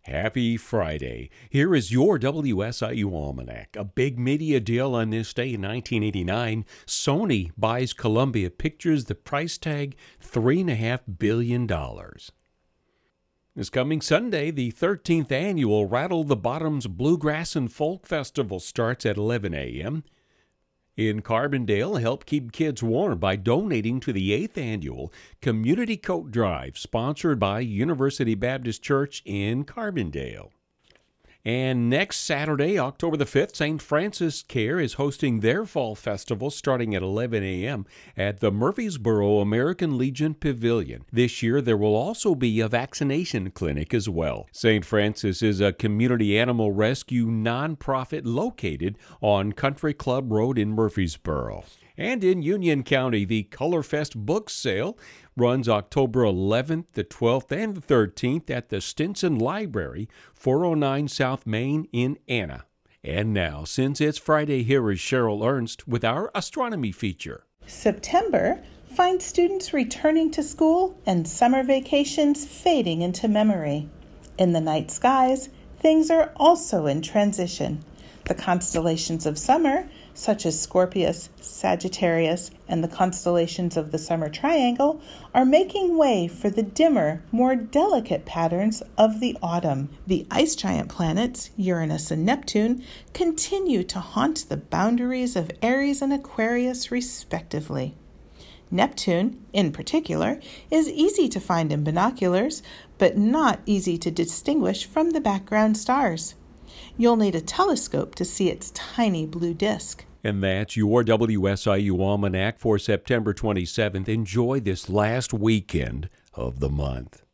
Happy Friday. Here is your WSIU Almanac. A big media deal on this day in 1989. Sony buys Columbia Pictures, the price tag $3.5 billion. This coming Sunday, the 13th annual Rattle the Bottoms Bluegrass and Folk Festival starts at 11 a.m. In Carbondale, help keep kids warm by donating to the 8th annual Community Coat Drive, sponsored by University Baptist Church in Carbondale. And next Saturday, October the 5th, St. Francis Care is hosting their fall festival starting at 11 a.m. at the Murfreesboro American Legion Pavilion. This year, there will also be a vaccination clinic as well. St. Francis is a community animal rescue nonprofit located on Country Club Road in Murfreesboro. And in Union County, the Colorfest Book Sale runs October 11th, the 12th, and the 13th at the Stinson Library, 409 South Main in Anna. And now, since it's Friday, here is Cheryl Ernst with our astronomy feature. September finds students returning to school and summer vacations fading into memory. In the night skies, things are also in transition. The constellations of summer, such as Scorpius, Sagittarius, and the constellations of the Summer Triangle, are making way for the dimmer, more delicate patterns of the autumn. The ice giant planets, Uranus and Neptune, continue to haunt the boundaries of Aries and Aquarius, respectively. Neptune, in particular, is easy to find in binoculars, but not easy to distinguish from the background stars. You'll need a telescope to see its tiny blue disk. And that's your WSIU Almanac for September 27th. Enjoy this last weekend of the month.